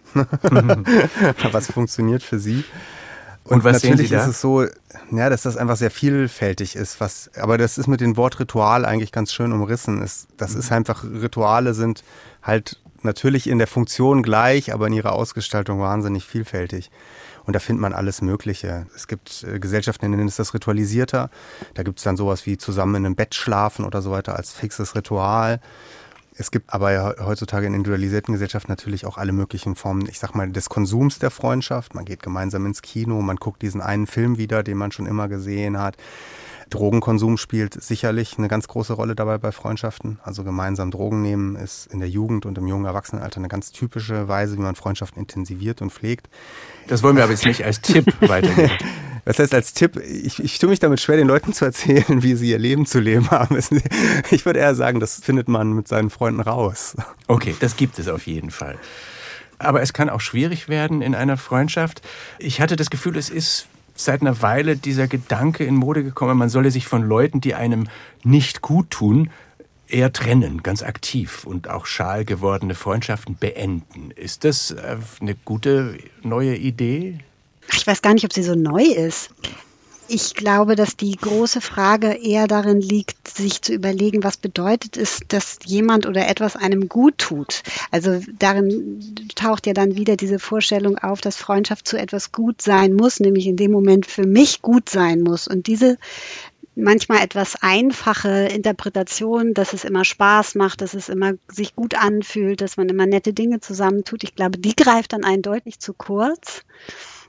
Was funktioniert für sie? Und, und was natürlich sehen Sie da? Ist es so, ja, dass das einfach sehr vielfältig ist. Was, aber das ist mit dem Wort Ritual eigentlich ganz schön umrissen. Ist, das mhm. ist einfach, Rituale sind halt natürlich in der Funktion gleich, aber in ihrer Ausgestaltung wahnsinnig vielfältig. Und da findet man alles Mögliche. Es gibt äh, Gesellschaften, in denen ist das ritualisierter. Da gibt es dann sowas wie zusammen in einem Bett schlafen oder so weiter als fixes Ritual. Es gibt aber ja heutzutage in individualisierten Gesellschaften natürlich auch alle möglichen Formen, ich sag mal, des Konsums der Freundschaft. Man geht gemeinsam ins Kino, man guckt diesen einen Film wieder, den man schon immer gesehen hat. Drogenkonsum spielt sicherlich eine ganz große Rolle dabei bei Freundschaften. Also gemeinsam Drogen nehmen ist in der Jugend und im jungen Erwachsenenalter eine ganz typische Weise, wie man Freundschaften intensiviert und pflegt. Das wollen wir aber jetzt nicht als Tipp weitergeben. Das heißt als Tipp, ich, ich tue mich damit schwer, den Leuten zu erzählen, wie sie ihr Leben zu leben haben. Ich würde eher sagen, das findet man mit seinen Freunden raus. Okay, das gibt es auf jeden Fall. Aber es kann auch schwierig werden in einer Freundschaft. Ich hatte das Gefühl, es ist seit einer Weile dieser Gedanke in Mode gekommen, man solle sich von Leuten, die einem nicht gut tun, eher trennen, ganz aktiv und auch schal gewordene Freundschaften beenden. Ist das eine gute neue Idee? Ich weiß gar nicht, ob sie so neu ist. Ich glaube, dass die große Frage eher darin liegt, sich zu überlegen, was bedeutet es, dass jemand oder etwas einem gut tut. Also darin taucht ja dann wieder diese Vorstellung auf, dass Freundschaft zu etwas gut sein muss, nämlich in dem Moment für mich gut sein muss. Und diese manchmal etwas einfache Interpretation, dass es immer Spaß macht, dass es immer sich gut anfühlt, dass man immer nette Dinge zusammentut, ich glaube, die greift dann eindeutig zu kurz.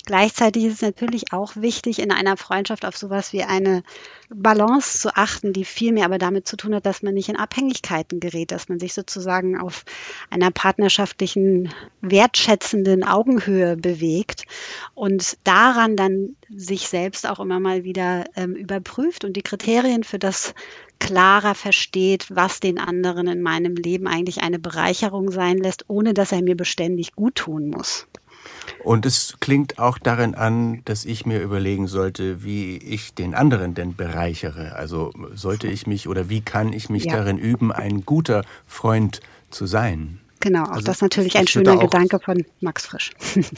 Gleichzeitig ist es natürlich auch wichtig, in einer Freundschaft auf sowas wie eine Balance zu achten, die viel mehr aber damit zu tun hat, dass man nicht in Abhängigkeiten gerät, dass man sich sozusagen auf einer partnerschaftlichen, wertschätzenden Augenhöhe bewegt und daran dann sich selbst auch immer mal wieder ähm, überprüft und die Kriterien für das klarer versteht, was den anderen in meinem Leben eigentlich eine Bereicherung sein lässt, ohne dass er mir beständig gut tun muss. Und es klingt auch darin an, dass ich mir überlegen sollte, wie ich den anderen denn bereichere. Also sollte ich mich oder wie kann ich mich ja. darin üben, ein guter Freund zu sein? Genau, auch also das ist natürlich ein schöner Gedanke von Max Frisch.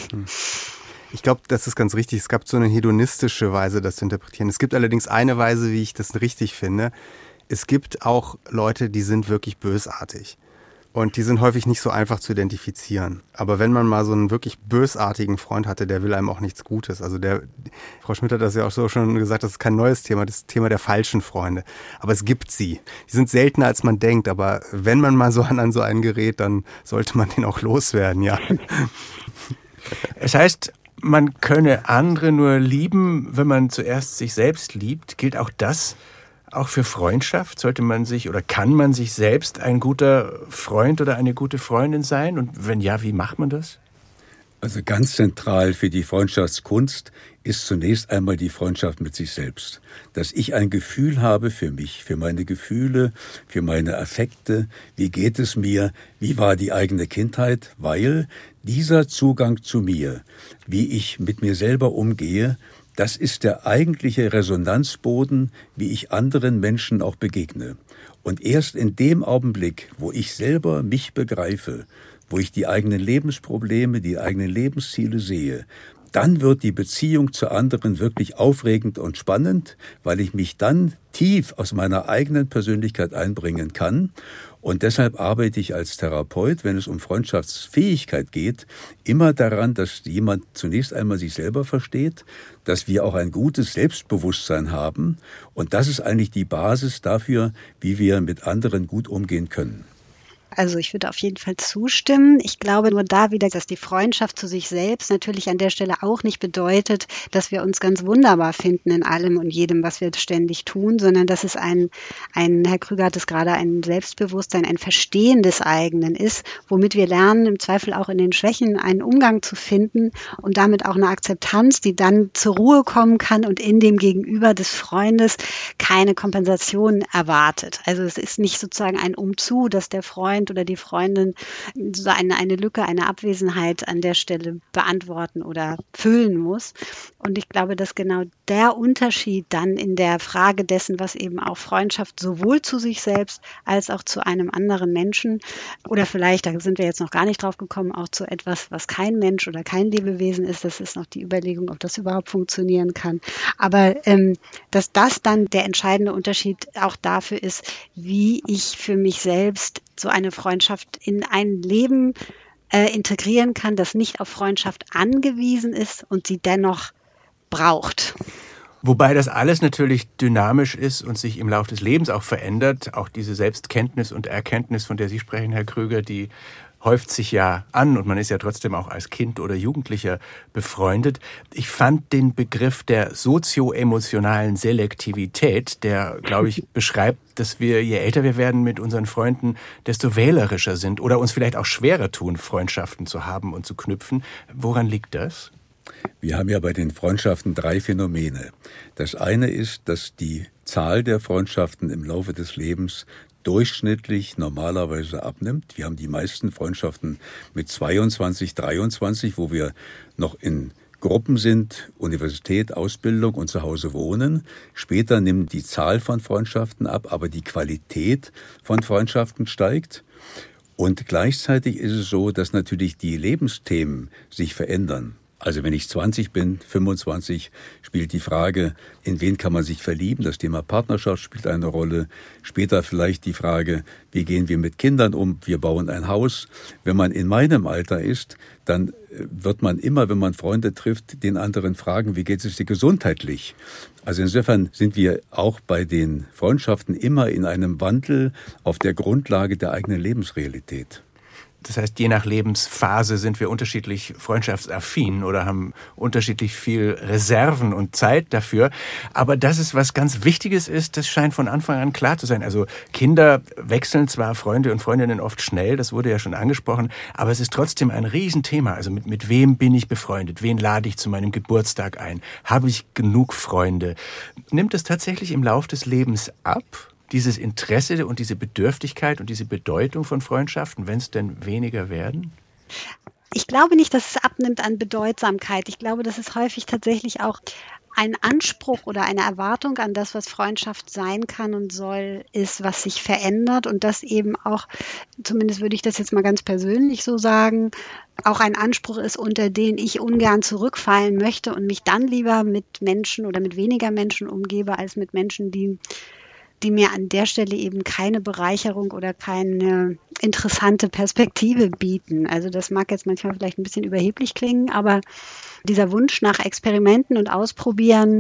Ich glaube, das ist ganz richtig. Es gab so eine hedonistische Weise, das zu interpretieren. Es gibt allerdings eine Weise, wie ich das richtig finde. Es gibt auch Leute, die sind wirklich bösartig. Und die sind häufig nicht so einfach zu identifizieren. Aber wenn man mal so einen wirklich bösartigen Freund hatte, der will einem auch nichts Gutes. Also der, Frau Schmidt hat das ja auch so schon gesagt, das ist kein neues Thema, das Thema der falschen Freunde. Aber es gibt sie. Die sind seltener, als man denkt. Aber wenn man mal so an, an so einen gerät, dann sollte man den auch loswerden, ja. Es heißt, man könne andere nur lieben, wenn man zuerst sich selbst liebt. Gilt auch das auch für Freundschaft? Sollte man sich oder kann man sich selbst ein guter Freund oder eine gute Freundin sein? Und wenn ja, wie macht man das? Also ganz zentral für die Freundschaftskunst ist zunächst einmal die Freundschaft mit sich selbst. Dass ich ein Gefühl habe für mich, für meine Gefühle, für meine Affekte. Wie geht es mir? Wie war die eigene Kindheit? Weil dieser Zugang zu mir, wie ich mit mir selber umgehe, das ist der eigentliche Resonanzboden, wie ich anderen Menschen auch begegne. Und erst in dem Augenblick, wo ich selber mich begreife, wo ich die eigenen Lebensprobleme, die eigenen Lebensziele sehe, dann wird die Beziehung zu anderen wirklich aufregend und spannend, weil ich mich dann tief aus meiner eigenen Persönlichkeit einbringen kann. Und deshalb arbeite ich als Therapeut, wenn es um Freundschaftsfähigkeit geht, immer daran, dass jemand zunächst einmal sich selber versteht, dass wir auch ein gutes Selbstbewusstsein haben. Und das ist eigentlich die Basis dafür, wie wir mit anderen gut umgehen können. Also ich würde auf jeden Fall zustimmen. Ich glaube nur da wieder, dass die Freundschaft zu sich selbst natürlich an der Stelle auch nicht bedeutet, dass wir uns ganz wunderbar finden in allem und jedem, was wir ständig tun, sondern dass es ein, ein Herr Krüger hat es gerade, ein Selbstbewusstsein, ein Verstehen des eigenen ist, womit wir lernen, im Zweifel auch in den Schwächen einen Umgang zu finden und damit auch eine Akzeptanz, die dann zur Ruhe kommen kann und in dem Gegenüber des Freundes keine Kompensation erwartet. Also es ist nicht sozusagen ein Umzu, dass der Freund oder die Freundin so eine, eine Lücke, eine Abwesenheit an der Stelle beantworten oder füllen muss. Und ich glaube, dass genau der Unterschied dann in der Frage dessen, was eben auch Freundschaft sowohl zu sich selbst als auch zu einem anderen Menschen oder vielleicht, da sind wir jetzt noch gar nicht drauf gekommen, auch zu etwas, was kein Mensch oder kein Lebewesen ist. Das ist noch die Überlegung, ob das überhaupt funktionieren kann. Aber ähm, dass das dann der entscheidende Unterschied auch dafür ist, wie ich für mich selbst so eine Freundschaft in ein Leben äh, integrieren kann, das nicht auf Freundschaft angewiesen ist und sie dennoch braucht. Wobei das alles natürlich dynamisch ist und sich im Laufe des Lebens auch verändert. Auch diese Selbstkenntnis und Erkenntnis, von der Sie sprechen, Herr Krüger, die häuft sich ja an und man ist ja trotzdem auch als Kind oder Jugendlicher befreundet. Ich fand den Begriff der sozioemotionalen Selektivität, der, glaube ich, beschreibt, dass wir, je älter wir werden mit unseren Freunden, desto wählerischer sind oder uns vielleicht auch schwerer tun, Freundschaften zu haben und zu knüpfen. Woran liegt das? Wir haben ja bei den Freundschaften drei Phänomene. Das eine ist, dass die Zahl der Freundschaften im Laufe des Lebens durchschnittlich normalerweise abnimmt. Wir haben die meisten Freundschaften mit zweiundzwanzig, dreiundzwanzig, wo wir noch in Gruppen sind, Universität, Ausbildung und zu Hause wohnen. Später nimmt die Zahl von Freundschaften ab, aber die Qualität von Freundschaften steigt. Und gleichzeitig ist es so, dass natürlich die Lebensthemen sich verändern. Also wenn ich zwanzig bin, fünfundzwanzig, spielt die Frage, in wen kann man sich verlieben? Das Thema Partnerschaft spielt eine Rolle. Später vielleicht die Frage, wie gehen wir mit Kindern um? Wir bauen ein Haus. Wenn man in meinem Alter ist, dann wird man immer, wenn man Freunde trifft, den anderen fragen, wie geht es dir gesundheitlich? Also insofern sind wir auch bei den Freundschaften immer in einem Wandel auf der Grundlage der eigenen Lebensrealität. Das heißt, je nach Lebensphase sind wir unterschiedlich freundschaftsaffin oder haben unterschiedlich viel Reserven und Zeit dafür. Aber dass es was ganz Wichtiges ist, das scheint von Anfang an klar zu sein. Also Kinder wechseln zwar Freunde und Freundinnen oft schnell, das wurde ja schon angesprochen, aber es ist trotzdem ein Riesenthema. Also mit, mit wem bin ich befreundet? Wen lade ich zu meinem Geburtstag ein? Habe ich genug Freunde? Nimmt es tatsächlich im Lauf des Lebens ab? Dieses Interesse und diese Bedürftigkeit und diese Bedeutung von Freundschaften, wenn es denn weniger werden? Ich glaube nicht, dass es abnimmt an Bedeutsamkeit. Ich glaube, dass es häufig tatsächlich auch ein Anspruch oder eine Erwartung an das, was Freundschaft sein kann und soll, ist, was sich verändert und das eben auch, zumindest würde ich das jetzt mal ganz persönlich so sagen, auch ein Anspruch ist, unter den ich ungern zurückfallen möchte und mich dann lieber mit Menschen oder mit weniger Menschen umgebe, als mit Menschen, die die mir an der Stelle eben keine Bereicherung oder keine interessante Perspektive bieten. Also das mag jetzt manchmal vielleicht ein bisschen überheblich klingen, aber dieser Wunsch nach Experimenten und Ausprobieren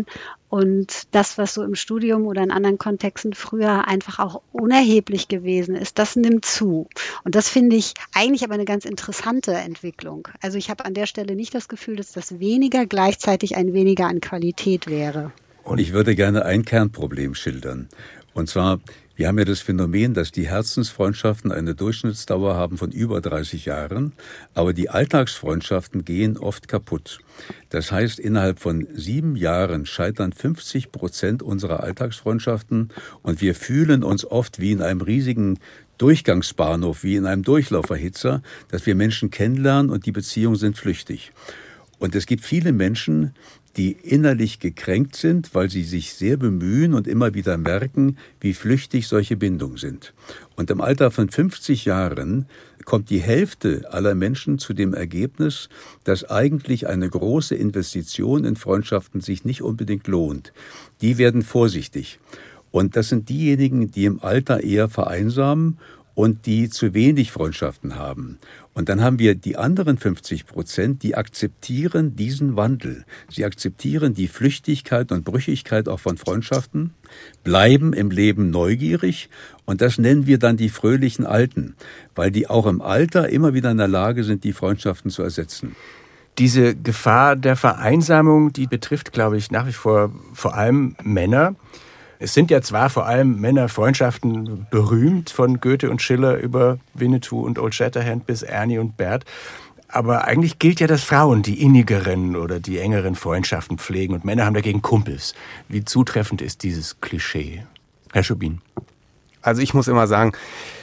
und das, was so im Studium oder in anderen Kontexten früher einfach auch unerheblich gewesen ist, das nimmt zu. Und das finde ich eigentlich aber eine ganz interessante Entwicklung. Also ich habe an der Stelle nicht das Gefühl, dass das weniger gleichzeitig ein weniger an Qualität wäre. Und ich würde gerne ein Kernproblem schildern. Und zwar, wir haben ja das Phänomen, dass die Herzensfreundschaften eine Durchschnittsdauer haben von über dreißig Jahren, aber die Alltagsfreundschaften gehen oft kaputt. Das heißt, innerhalb von sieben Jahren scheitern fünfzig Prozent unserer Alltagsfreundschaften und wir fühlen uns oft wie in einem riesigen Durchgangsbahnhof, wie in einem Durchlauferhitzer, dass wir Menschen kennenlernen und die Beziehungen sind flüchtig. Und es gibt viele Menschen, die innerlich gekränkt sind, weil sie sich sehr bemühen und immer wieder merken, wie flüchtig solche Bindungen sind. Und im Alter von fünfzig Jahren kommt die Hälfte aller Menschen zu dem Ergebnis, dass eigentlich eine große Investition in Freundschaften sich nicht unbedingt lohnt. Die werden vorsichtig. Und das sind diejenigen, die im Alter eher vereinsamen und die zu wenig Freundschaften haben. Und dann haben wir die anderen fünfzig Prozent, die akzeptieren diesen Wandel. Sie akzeptieren die Flüchtigkeit und Brüchigkeit auch von Freundschaften, bleiben im Leben neugierig und das nennen wir dann die fröhlichen Alten, weil die auch im Alter immer wieder in der Lage sind, die Freundschaften zu ersetzen. Diese Gefahr der Vereinsamung, die betrifft, glaube ich, nach wie vor vor allem Männer. Es sind ja zwar vor allem Männerfreundschaften berühmt, von Goethe und Schiller über Winnetou und Old Shatterhand bis Ernie und Bert. Aber eigentlich gilt ja, dass Frauen die innigeren oder die engeren Freundschaften pflegen und Männer haben dagegen Kumpels. Wie zutreffend ist dieses Klischee? Herr Schubin. Also ich muss immer sagen,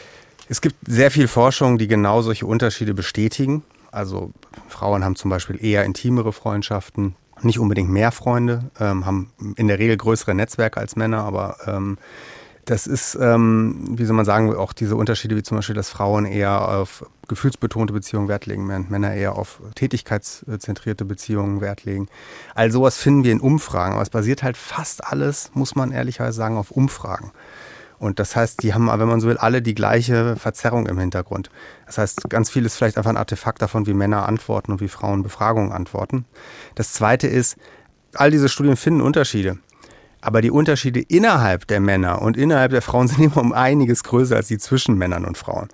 es gibt sehr viel Forschung, die genau solche Unterschiede bestätigen. Also Frauen haben zum Beispiel eher intimere Freundschaften, nicht unbedingt mehr Freunde, ähm, haben in der Regel größere Netzwerke als Männer, aber ähm, das ist, ähm, wie soll man sagen, auch diese Unterschiede, wie zum Beispiel, dass Frauen eher auf gefühlsbetonte Beziehungen Wert legen, während Männer eher auf tätigkeitszentrierte Beziehungen Wert legen. All sowas finden wir in Umfragen, aber es basiert halt fast alles, muss man ehrlicherweise sagen, auf Umfragen. Und das heißt, die haben, wenn man so will, alle die gleiche Verzerrung im Hintergrund. Das heißt, ganz viel ist vielleicht einfach ein Artefakt davon, wie Männer antworten und wie Frauen Befragungen antworten. Das Zweite ist, all diese Studien finden Unterschiede. Aber die Unterschiede innerhalb der Männer und innerhalb der Frauen sind immer um einiges größer als die zwischen Männern und Frauen.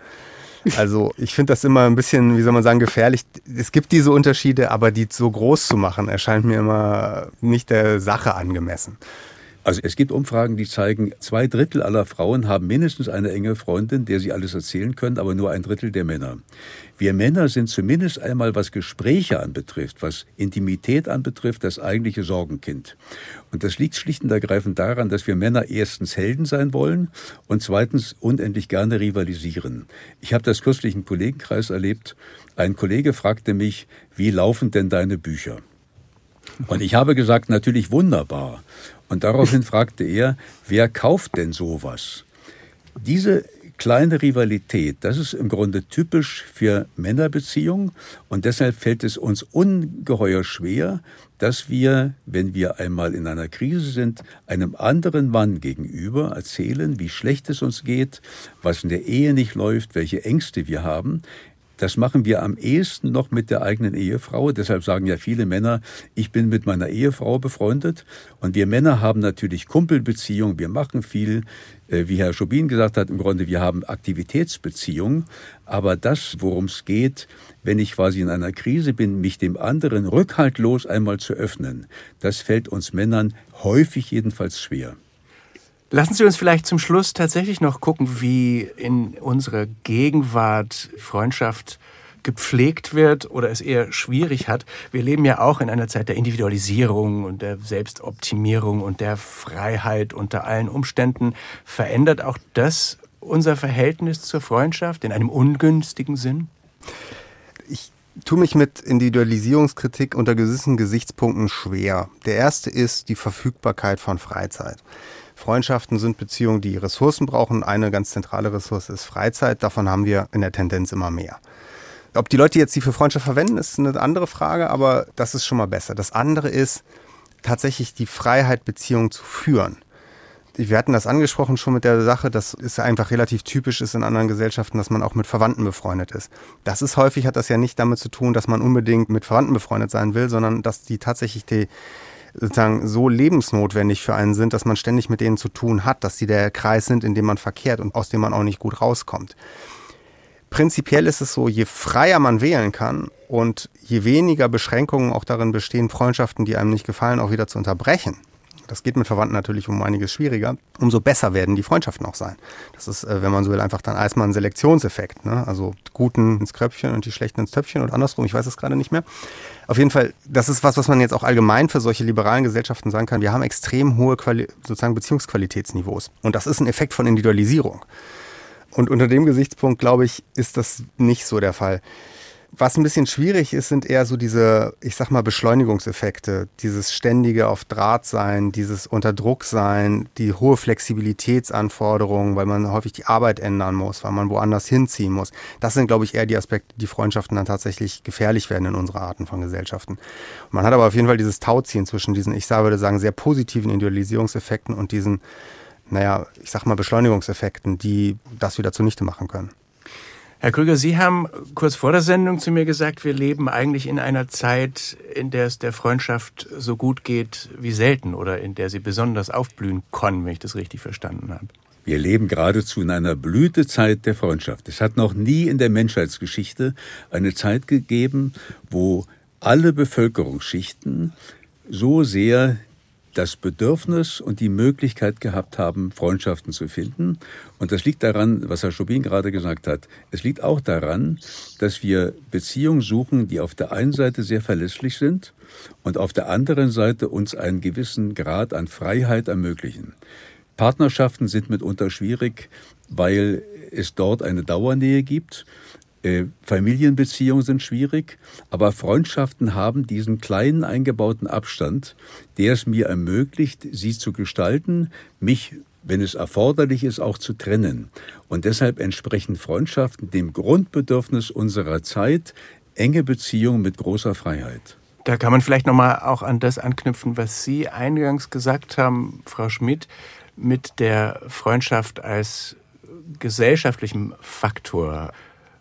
Also ich finde das immer ein bisschen, wie soll man sagen, gefährlich. Es gibt diese Unterschiede, aber die so groß zu machen, erscheint mir immer nicht der Sache angemessen. Also es gibt Umfragen, die zeigen, zwei Drittel aller Frauen haben mindestens eine enge Freundin, der sie alles erzählen können, aber nur ein Drittel der Männer. Wir Männer sind zumindest einmal, was Gespräche anbetrifft, was Intimität anbetrifft, das eigentliche Sorgenkind. Und das liegt schlicht und ergreifend daran, dass wir Männer erstens Helden sein wollen und zweitens unendlich gerne rivalisieren. Ich habe das kürzlich im Kollegenkreis erlebt. Ein Kollege fragte mich, wie laufen denn deine Bücher? Und ich habe gesagt, natürlich wunderbar. Und daraufhin fragte er, wer kauft denn sowas? Diese kleine Rivalität, das ist im Grunde typisch für Männerbeziehungen und deshalb fällt es uns ungeheuer schwer, dass wir, wenn wir einmal in einer Krise sind, einem anderen Mann gegenüber erzählen, wie schlecht es uns geht, was in der Ehe nicht läuft, welche Ängste wir haben. Das machen wir am ehesten noch mit der eigenen Ehefrau. Deshalb sagen ja viele Männer, ich bin mit meiner Ehefrau befreundet. Und wir Männer haben natürlich Kumpelbeziehungen, wir machen viel. Wie Herr Schobin gesagt hat, im Grunde, wir haben Aktivitätsbeziehungen. Aber das, worum es geht, wenn ich quasi in einer Krise bin, mich dem anderen rückhaltlos einmal zu öffnen, das fällt uns Männern häufig jedenfalls schwer. Lassen Sie uns vielleicht zum Schluss tatsächlich noch gucken, wie in unserer Gegenwart Freundschaft gepflegt wird oder es eher schwierig hat. Wir leben ja auch in einer Zeit der Individualisierung und der Selbstoptimierung und der Freiheit unter allen Umständen. Verändert auch das unser Verhältnis zur Freundschaft in einem ungünstigen Sinn? Ich tue mich mit Individualisierungskritik unter gewissen Gesichtspunkten schwer. Der erste ist die Verfügbarkeit von Freizeit. Freundschaften sind Beziehungen, die Ressourcen brauchen. Eine ganz zentrale Ressource ist Freizeit. Davon haben wir in der Tendenz immer mehr. Ob die Leute jetzt die für Freundschaft verwenden, ist eine andere Frage, aber das ist schon mal besser. Das andere ist tatsächlich die Freiheit, Beziehungen zu führen. Wir hatten das angesprochen schon mit der Sache, dass es einfach relativ typisch ist in anderen Gesellschaften, dass man auch mit Verwandten befreundet ist. Das ist häufig, hat das ja nicht damit zu tun, dass man unbedingt mit Verwandten befreundet sein will, sondern dass die tatsächlich die sozusagen so lebensnotwendig für einen sind, dass man ständig mit denen zu tun hat, dass sie der Kreis sind, in dem man verkehrt und aus dem man auch nicht gut rauskommt. Prinzipiell ist es so, je freier man wählen kann und je weniger Beschränkungen auch darin bestehen, Freundschaften, die einem nicht gefallen, auch wieder zu unterbrechen. Das geht mit Verwandten natürlich um einiges schwieriger. Umso besser werden die Freundschaften auch sein. Das ist, wenn man so will, einfach dann erstmal ein Selektionseffekt, ne? Also die Guten ins Kröpfchen und die Schlechten ins Töpfchen und andersrum. Ich weiß es gerade nicht mehr. Auf jeden Fall, das ist was, was man jetzt auch allgemein für solche liberalen Gesellschaften sagen kann. Wir haben extrem hohe Quali- sozusagen Beziehungsqualitätsniveaus. Und das ist ein Effekt von Individualisierung. Und unter dem Gesichtspunkt, glaube ich, ist das nicht so der Fall. Was ein bisschen schwierig ist, sind eher so diese, ich sag mal, Beschleunigungseffekte, dieses ständige auf Draht sein, dieses unter Druck sein, die hohe Flexibilitätsanforderungen, weil man häufig die Arbeit ändern muss, weil man woanders hinziehen muss. Das sind, glaube ich, eher die Aspekte, die Freundschaften dann tatsächlich gefährlich werden in unserer Arten von Gesellschaften. Man hat aber auf jeden Fall dieses Tauziehen zwischen diesen, ich würde sagen, sehr positiven Individualisierungseffekten und diesen, naja, ich sag mal, Beschleunigungseffekten, die das wieder zunichte machen können. Herr Krüger, Sie haben kurz vor der Sendung zu mir gesagt, wir leben eigentlich in einer Zeit, in der es der Freundschaft so gut geht wie selten oder in der sie besonders aufblühen kann, wenn ich das richtig verstanden habe. Wir leben geradezu in einer Blütezeit der Freundschaft. Es hat noch nie in der Menschheitsgeschichte eine Zeit gegeben, wo alle Bevölkerungsschichten so sehr das Bedürfnis und die Möglichkeit gehabt haben, Freundschaften zu finden. Und das liegt daran, was Herr Schobin gerade gesagt hat. Es liegt auch daran, dass wir Beziehungen suchen, die auf der einen Seite sehr verlässlich sind und auf der anderen Seite uns einen gewissen Grad an Freiheit ermöglichen. Partnerschaften sind mitunter schwierig, weil es dort eine Dauernähe gibt. Äh, Familienbeziehungen sind schwierig, aber Freundschaften haben diesen kleinen eingebauten Abstand, der es mir ermöglicht, sie zu gestalten, mich, wenn es erforderlich ist, auch zu trennen. Und deshalb entsprechen Freundschaften dem Grundbedürfnis unserer Zeit, enge Beziehungen mit großer Freiheit. Da kann man vielleicht nochmal auch an das anknüpfen, was Sie eingangs gesagt haben, Frau Schmidt, mit der Freundschaft als gesellschaftlichem Faktor.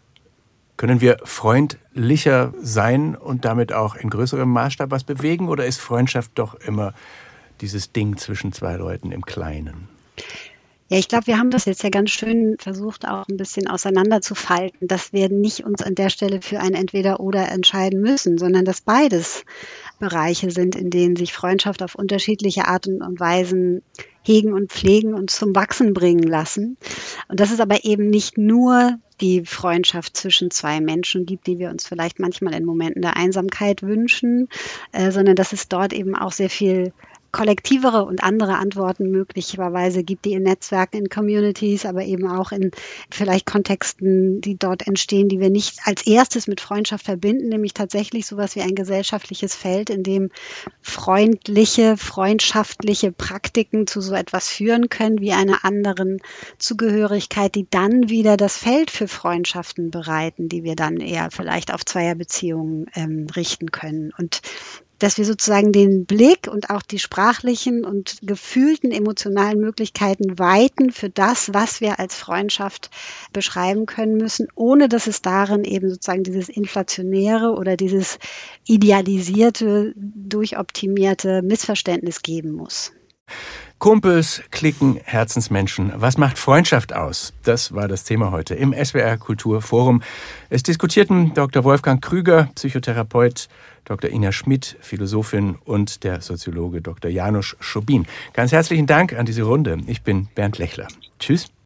Können wir freundlicher sein und damit auch in größerem Maßstab was bewegen? Oder ist Freundschaft doch immer dieses Ding zwischen zwei Leuten im Kleinen? Ja, ich glaube, wir haben das jetzt ja ganz schön versucht, auch ein bisschen auseinanderzufalten, dass wir nicht uns an der Stelle für ein Entweder-Oder entscheiden müssen, sondern dass beides Bereiche sind, in denen sich Freundschaft auf unterschiedliche Arten und Weisen hegen und pflegen und zum Wachsen bringen lassen. Und dass es aber eben nicht nur die Freundschaft zwischen zwei Menschen gibt, die wir uns vielleicht manchmal in Momenten der Einsamkeit wünschen, äh, sondern dass es dort eben auch sehr viel kollektivere und andere Antworten möglicherweise gibt, die in Netzwerken, in Communities, aber eben auch in vielleicht Kontexten, die dort entstehen, die wir nicht als erstes mit Freundschaft verbinden, nämlich tatsächlich sowas wie ein gesellschaftliches Feld, in dem freundliche, freundschaftliche Praktiken zu so etwas führen können, wie einer anderen Zugehörigkeit, die dann wieder das Feld für Freundschaften bereiten, die wir dann eher vielleicht auf Zweierbeziehungen ähm, richten können. Und dass wir sozusagen den Blick und auch die sprachlichen und gefühlten emotionalen Möglichkeiten weiten für das, was wir als Freundschaft beschreiben können müssen, ohne dass es darin eben sozusagen dieses inflationäre oder dieses idealisierte, durchoptimierte Missverständnis geben muss. Kumpels, Cliquen, Herzensmenschen. Was macht Freundschaft aus? Das war das Thema heute im S W R Kulturforum. Es diskutierten Doktor Wolfgang Krüger, Psychotherapeut, Doktor Ina Schmid, Philosophin und der Soziologe Doktor Janusz Schobin. Ganz herzlichen Dank an diese Runde. Ich bin Bernd Lechler. Tschüss.